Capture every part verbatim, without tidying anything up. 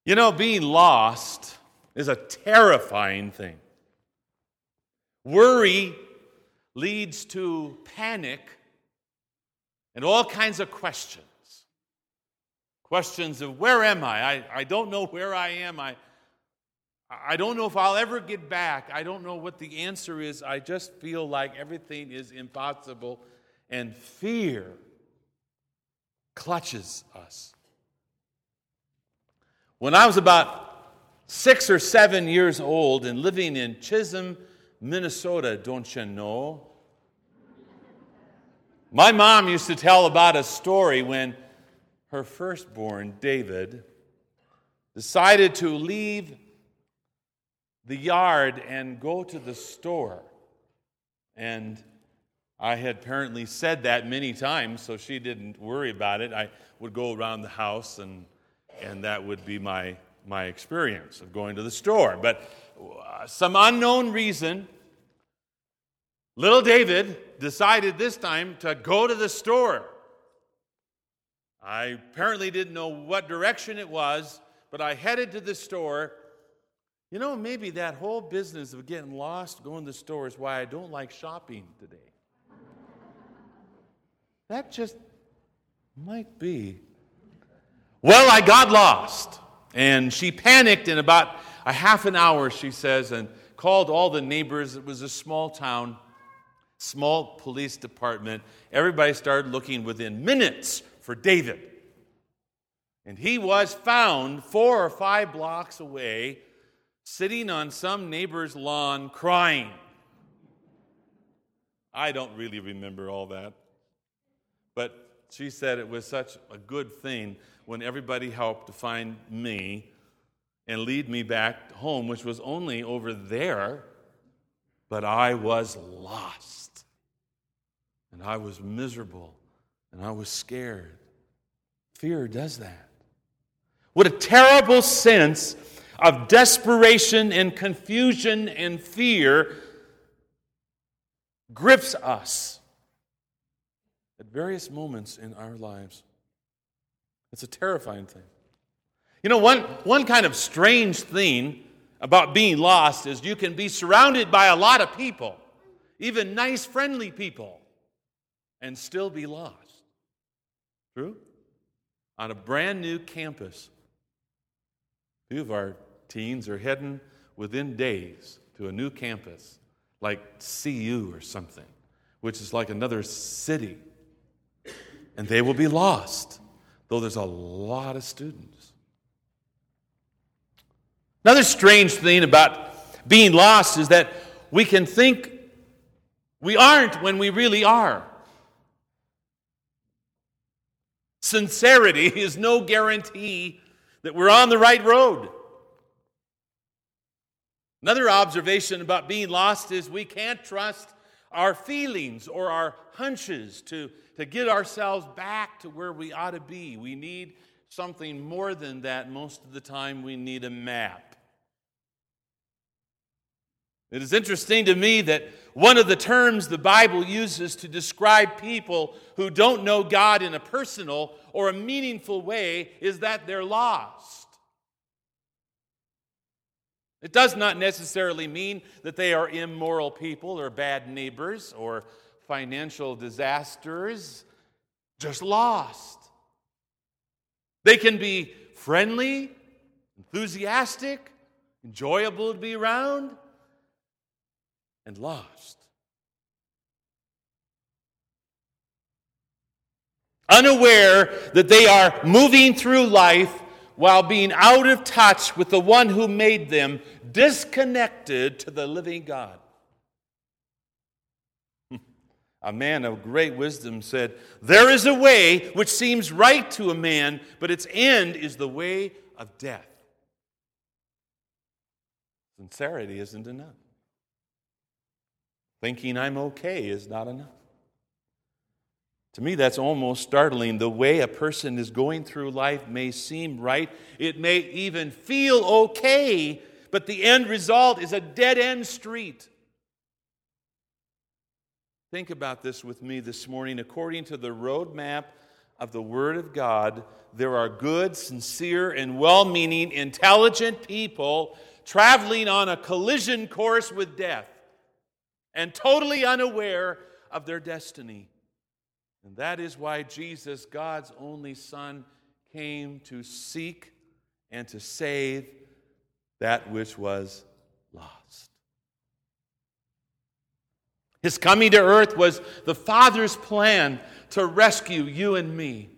You know, being lost is a terrifying thing. Worry leads to panic and all kinds of questions. Questions of where am I? I, I don't know where I am. I, I don't know if I'll ever get back. I don't know what the answer is. I just feel like everything is impossible. And fear clutches us. When I was about six or seven years old and living in Chisholm, Minnesota, don't you know? My mom used to tell about a story when her firstborn, David, decided to leave the yard and go to the store. And I had apparently said that many times, so she didn't worry about it. I would go around the house, and and that would be my, my experience of going to the store. But uh, some unknown reason, little David decided this time to go to the store. I apparently didn't know what direction it was, but I headed to the store. You know, maybe that whole business of getting lost going to the store is why I don't like shopping today. That just might be. Well, I got lost, and she panicked in about a half an hour, she says, and called all the neighbors. It was a small town, small police department. Everybody started looking within minutes for David. And he was found four or five blocks away, sitting on some neighbor's lawn crying. I don't really remember all that. But she said it was such a good thing when everybody helped to find me and lead me back home, which was only over there, but I was lost. And I was miserable, and I was scared. Fear does that. What a terrible sense of desperation and confusion and fear grips us at various moments in our lives. It's a terrifying thing. You know, one, one kind of strange thing about being lost is you can be surrounded by a lot of people, even nice, friendly people, and still be lost. True? On a brand new campus, a few of our teens are heading within days to a new campus, like C U or something, which is like another city. And they will be lost, though there's a lot of students. Another strange thing about being lost is that we can think we aren't when we really are. Sincerity is no guarantee that we're on the right road. Another observation about being lost is we can't trust our feelings or our hunches to, to get ourselves back to where we ought to be. We need something more than that. Most of the time, we need a map. It is interesting to me that one of the terms the Bible uses to describe people who don't know God in a personal or a meaningful way is that they're lost. It does not necessarily mean that they are immoral people or bad neighbors or financial disasters, just lost. They can be friendly, enthusiastic, enjoyable to be around, and lost. Unaware that they are moving through life while being out of touch with the one who made them, disconnected to the living God. A man of great wisdom said, "There is a way which seems right to a man, but its end is the way of death." Sincerity isn't enough. Thinking I'm okay is not enough. To me, that's almost startling. The way a person is going through life may seem right. It may even feel okay, but the end result is a dead-end street. Think about this with me this morning. According to the roadmap of the Word of God, there are good, sincere, and well-meaning, intelligent people traveling on a collision course with death and totally unaware of their destiny. And that is why Jesus, God's only Son, came to seek and to save that which was lost. His coming to earth was the Father's plan to rescue you and me.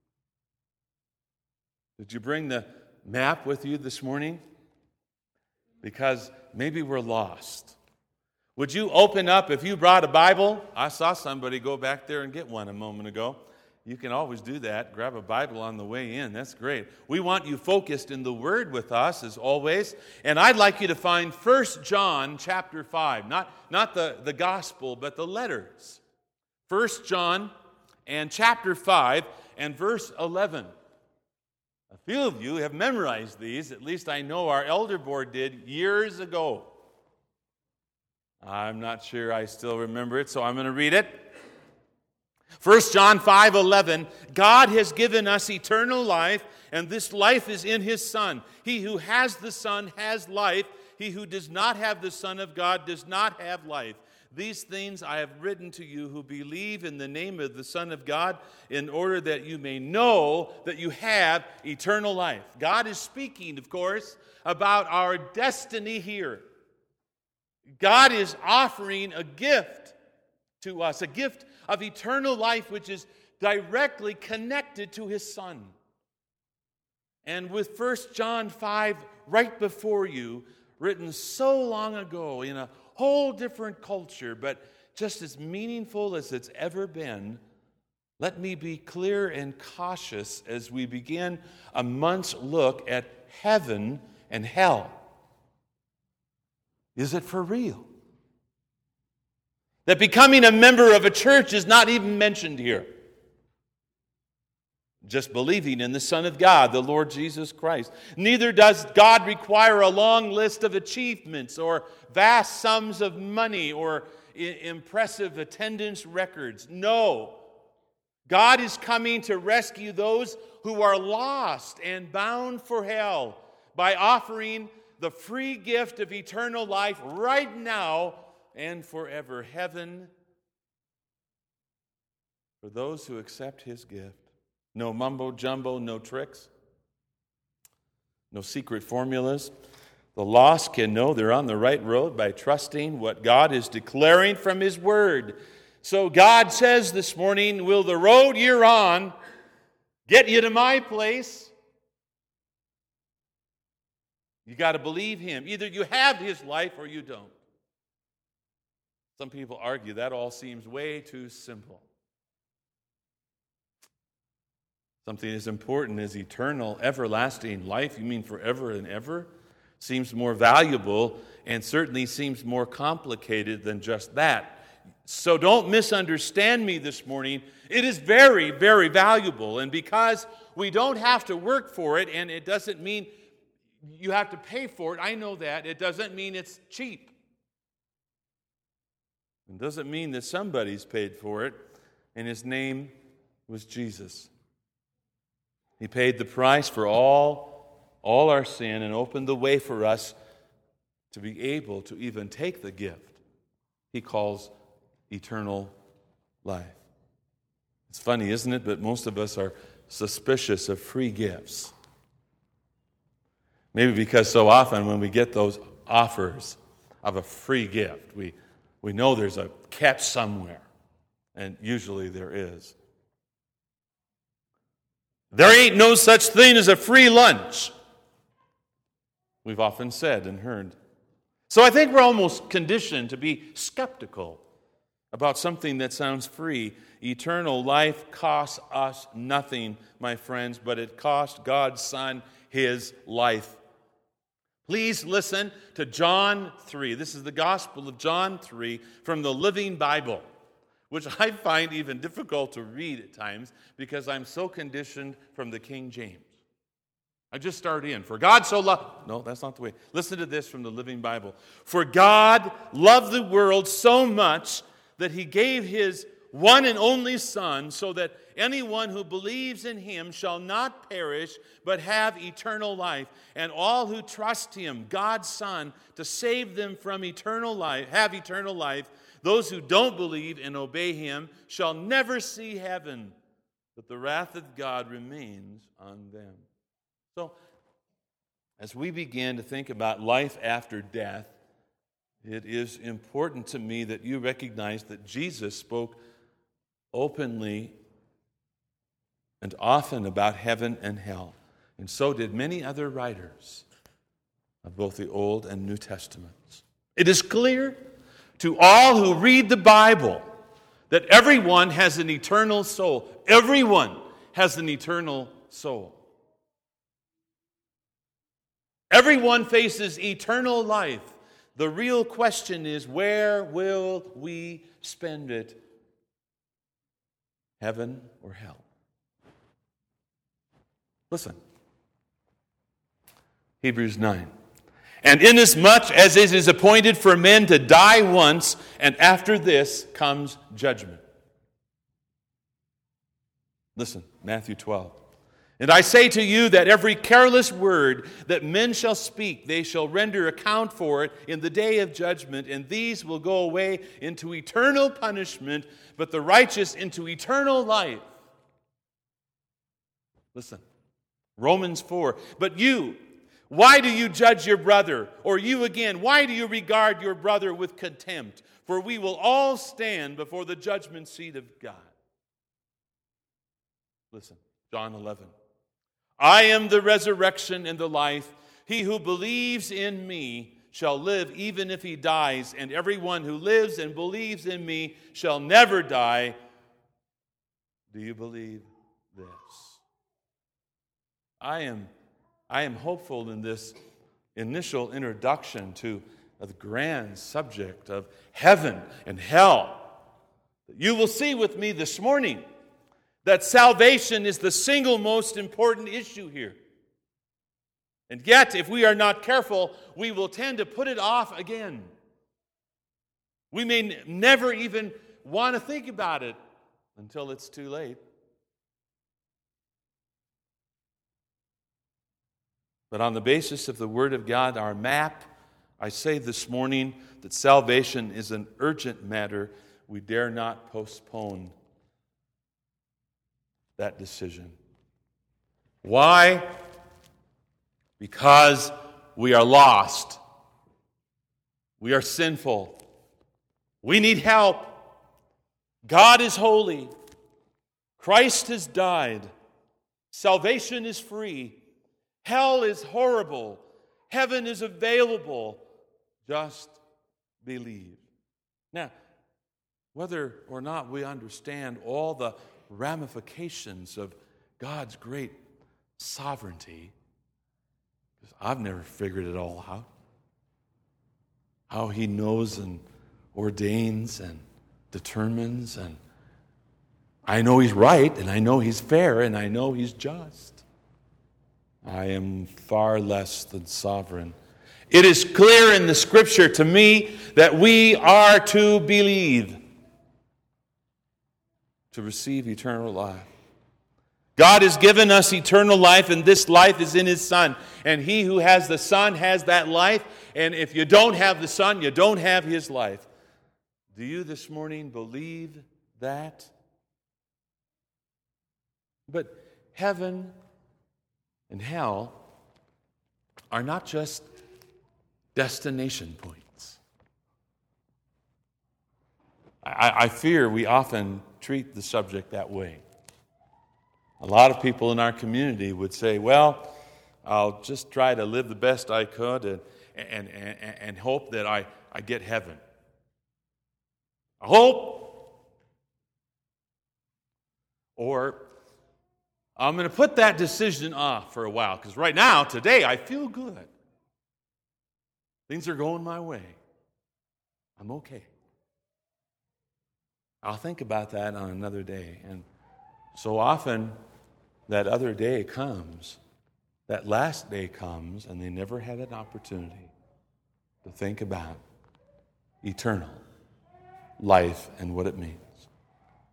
Did you bring the map with you this morning? Because maybe we're lost. Would you open up, if you brought a Bible? I saw somebody go back there and get one a moment ago. You can always do that. Grab a Bible on the way in. That's great. We want you focused in the Word with us, as always. And I'd like you to find First John chapter five. Not, not the, the gospel, but the letters. First John and chapter five and verse eleven. A few of you have memorized these. At least I know our elder board did years ago. I'm not sure I still remember it, so I'm going to read it. First John five eleven, God has given us eternal life, and this life is in His Son. He who has the Son has life. He who does not have the Son of God does not have life. These things I have written to you who believe in the name of the Son of God, in order that you may know that you have eternal life. God is speaking, of course, about our destiny here. God is offering a gift to us, a gift of eternal life which is directly connected to His Son. And with First John five right before you, written so long ago in a whole different culture, but just as meaningful as it's ever been, let me be clear and cautious as we begin a month's look at heaven and hell. Is it for real? That becoming a member of a church is not even mentioned here. Just believing in the Son of God, the Lord Jesus Christ. Neither does God require a long list of achievements or vast sums of money or I- impressive attendance records. No. God is coming to rescue those who are lost and bound for hell by offering the free gift of eternal life right now and forever. Heaven for those who accept His gift. No mumbo jumbo, no tricks, no secret formulas. The lost can know they're on the right road by trusting what God is declaring from His Word. So God says this morning, will the road you're on get you to my place? You got to believe Him. Either you have His life or you don't. Some people argue that all seems way too simple. Something as important as eternal, everlasting life, you mean forever and ever, seems more valuable and certainly seems more complicated than just that. So don't misunderstand me this morning. It is very, very valuable. And because we don't have to work for it, and it doesn't mean you have to pay for it, I know that. It doesn't mean it's cheap. It doesn't mean that somebody's paid for it, and His name was Jesus. He paid the price for all, all our sin and opened the way for us to be able to even take the gift He calls eternal life. It's funny, isn't it? But most of us are suspicious of free gifts. Maybe because so often when we get those offers of a free gift, we, we know there's a catch somewhere. And usually there is. There ain't no such thing as a free lunch, we've often said and heard. So I think we're almost conditioned to be skeptical about something that sounds free. Eternal life costs us nothing, my friends, but it cost God's Son His life. Please listen to John three. This is the Gospel of John three from the Living Bible, which I find even difficult to read at times because I'm so conditioned from the King James. I just start in. For God so loved... No, that's not the way. Listen to this from the Living Bible. For God loved the world so much that He gave His one and only Son, so that anyone who believes in him shall not perish, but have eternal life. And all who trust him, God's Son, to save them from eternal life, have eternal life. Those who don't believe and obey him shall never see heaven, but the wrath of God remains on them. So, as we begin to think about life after death, it is important to me that you recognize that Jesus spoke openly and often about heaven and hell. And so did many other writers of both the Old and New Testaments. It is clear to all who read the Bible that everyone has an eternal soul. Everyone has an eternal soul. Everyone faces eternal life. The real question is, where will we spend it? Heaven or hell? Listen. Hebrews nine. And inasmuch as it is appointed for men to die once, and after this comes judgment. Listen, Matthew twelve. And I say to you that every careless word that men shall speak, they shall render account for it in the day of judgment, and these will go away into eternal punishment, but the righteous into eternal life. Listen, Romans four. But you, why do you judge your brother? Or you again, why do you regard your brother with contempt? For we will all stand before the judgment seat of God. Listen, John eleven. I am the resurrection and the life. He who believes in me shall live even if he dies, and everyone who lives and believes in me shall never die. Do you believe this? I am, I am hopeful in this initial introduction to the grand subject of heaven and hell that you will see with me this morning that salvation is the single most important issue here. And yet, if we are not careful, we will tend to put it off again. We may n- never even want to think about it until it's too late. But on the basis of the Word of God, our map, I say this morning that salvation is an urgent matter. We dare not postpone that decision. Why? Because we are lost. We are sinful. We need help. God is holy. Christ has died. Salvation is free. Hell is horrible. Heaven is available. Just believe. Now, whether or not we understand all the ramifications of God's great sovereignty, because I've never figured it all out. How he knows and ordains and determines, and I know he's right, and I know he's fair, and I know he's just. I am far less than sovereign. It is clear in the Scripture to me that we are to believe to receive eternal life. God has given us eternal life, and this life is in his Son. And he who has the Son has that life, and if you don't have the Son, you don't have his life. Do you this morning believe that? But heaven and hell are not just destination points. I, I fear we often treat the subject that way. A lot of people in our community would say, well, I'll just try to live the best I could and, and, and, and hope that I, I get heaven. I hope. Or I'm going to put that decision off for a while, because right now, today, I feel good. Things are going my way. I'm okay. I'll think about that on another day. And so often, that other day comes, that last day comes, and they never had an opportunity to think about eternal life and what it means.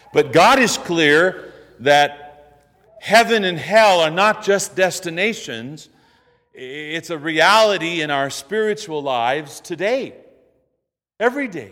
But God is clear that heaven and hell are not just destinations. It's a reality in our spiritual lives today, every day.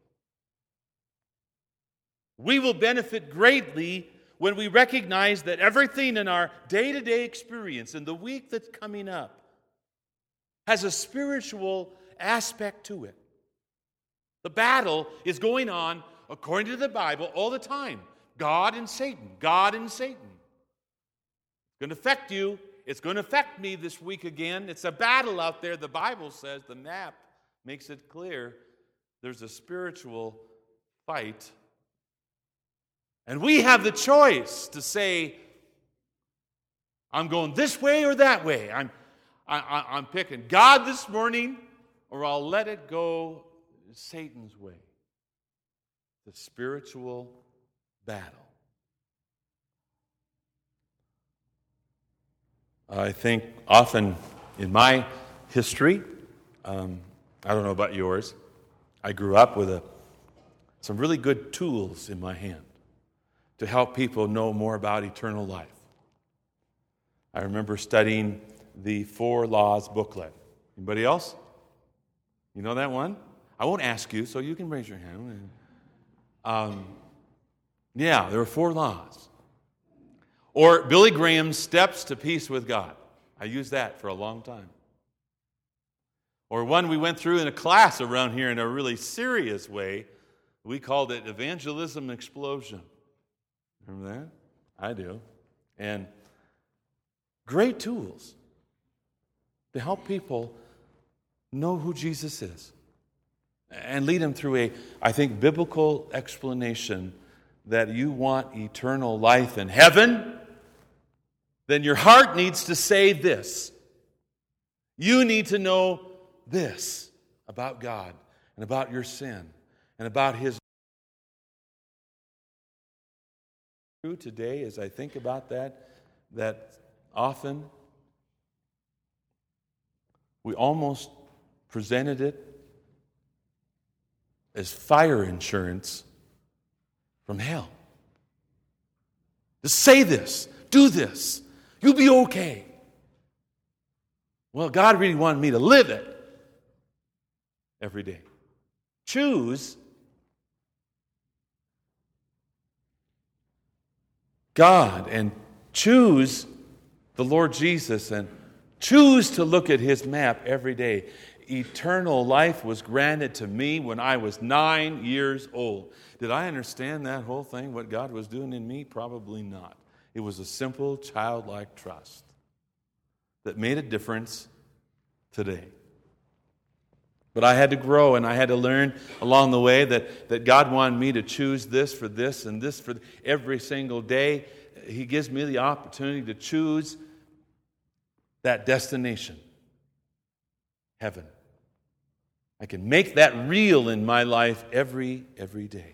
We will benefit greatly when we recognize that everything in our day-to-day experience and the week that's coming up has a spiritual aspect to it. The battle is going on, according to the Bible, all the time. God and Satan, God and Satan. It's going to affect you. It's going to affect me this week again. It's a battle out there. The Bible says, the map makes it clear, there's a spiritual fight. And we have the choice to say, I'm going this way or that way. I'm, I, I, I'm picking God this morning, or I'll let it go Satan's way. The spiritual battle. I think often in my history, um, I don't know about yours, I grew up with a, some really good tools in my hand to help people know more about eternal life. I remember studying the Four Laws booklet. Anybody else? You know that one? I won't ask you, so you can raise your hand. Um, yeah, there were four laws. Or Billy Graham's Steps to Peace with God. I used that for a long time. Or one we went through in a class around here in a really serious way. We called it Evangelism Explosion. Remember that? I do. And great tools to help people know who Jesus is and lead them through a, I think, biblical explanation that you want eternal life in heaven, then your heart needs to say this. You need to know this about God and about your sin and about His. True today, as I think about that, that often we almost presented it as fire insurance from hell. Just say this, do this, you'll be okay. Well, God really wanted me to live it every day. Choose God and choose the Lord Jesus and choose to look at His map every day. Eternal life was granted to me when I was nine years old. Did I understand that whole thing, what God was doing in me? Probably not. It was a simple, childlike trust that made a difference today. But I had to grow and I had to learn along the way that, that God wanted me to choose this for this and this for every single day. He gives me the opportunity to choose that destination, heaven. I can make that real in my life every, every day.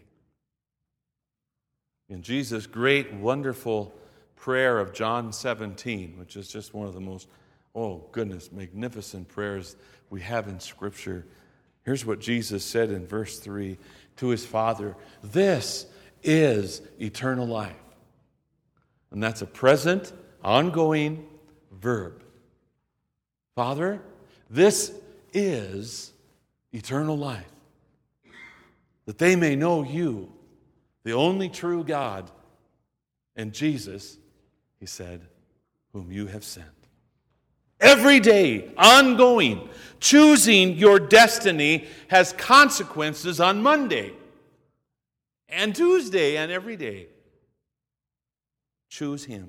In Jesus' great, wonderful prayer of John seventeen, which is just one of the most, oh goodness, magnificent prayers we have in Scripture. Here's what Jesus said in verse three to His Father. This is eternal life. And that's a present, ongoing verb. Father, this is eternal life. That they may know You, the only true God, and Jesus, He said, whom You have sent. Every day, ongoing, choosing your destiny has consequences on Monday and Tuesday and every day. Choose Him.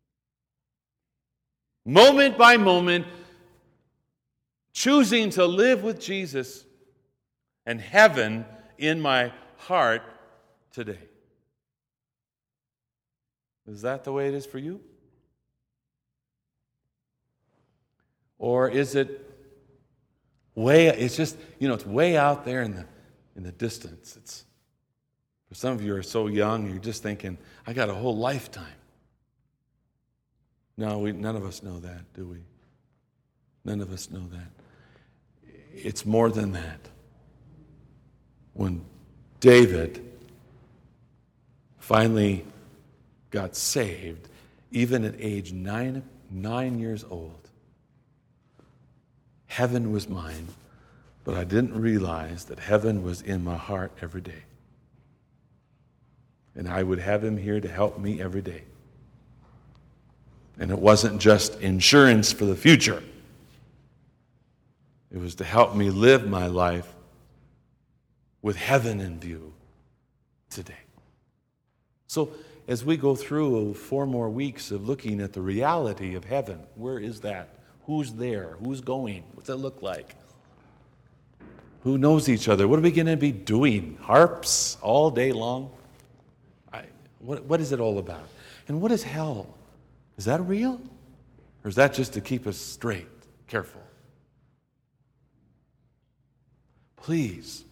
Moment by moment, choosing to live with Jesus and heaven in my heart today. Is that the way it is for you? Or is it way, it's just, you know, it's way out there in the in the distance. It's, for some of you are so young, you're just thinking, I got a whole lifetime. No, we, none of us know that, do we? None of us know that. It's more than that. When David finally got saved, even at age nine, nine years old. Heaven was mine, but I didn't realize that heaven was in my heart every day. And I would have him here to help me every day. And it wasn't just insurance for the future. It was to help me live my life with heaven in view today. So as we go through four more weeks of looking at the reality of heaven, where is that? Who's there? Who's going? What's it look like? Who knows each other? What are we going to be doing? Harps all day long? I, what, what is it all about? And what is hell? Is that real? Or is that just to keep us straight, careful? Please,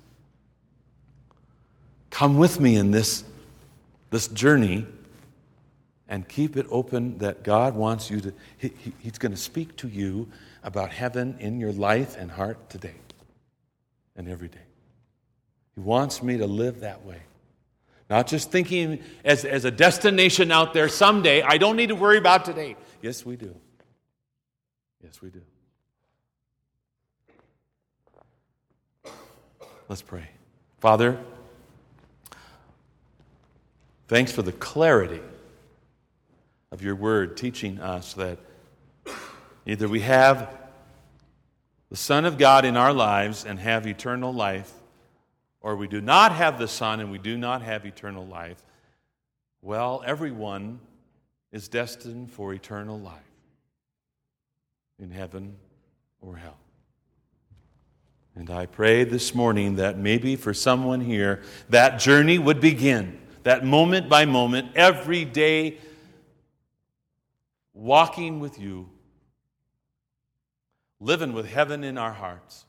come with me in this, this journey and keep it open that God wants you to, he, he, He's going to speak to you about heaven in your life and heart today and every day. He wants me to live that way. Not just thinking as, as a destination out there someday. I don't need to worry about today. Yes, we do. Yes, we do. Let's pray. Father, thanks for the clarity of your word teaching us that either we have the Son of God in our lives and have eternal life, or we do not have the Son and we do not have eternal life. Well, everyone is destined for eternal life in heaven or hell. And I pray this morning that maybe for someone here, that journey would begin, that moment by moment, every day, walking with you, living with heaven in our hearts,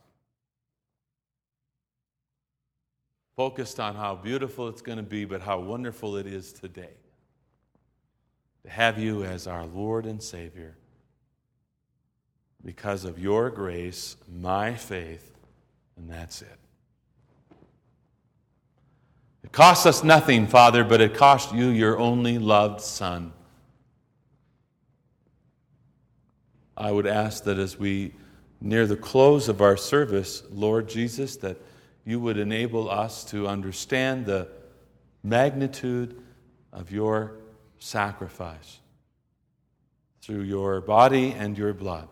focused on how beautiful it's going to be, but how wonderful it is today to have you as our Lord and Savior. Because of your grace, my faith, and that's it. It costs us nothing, Father, but it cost you your only loved Son. I would ask that as we near the close of our service, Lord Jesus, that you would enable us to understand the magnitude of your sacrifice through your body and your blood,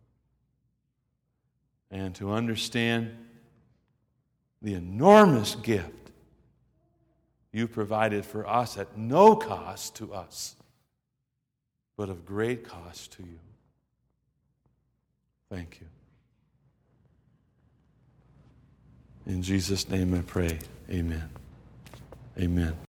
and to understand the enormous gift you provided for us at no cost to us, but of great cost to you. Thank you. In Jesus' name I pray. Amen. Amen.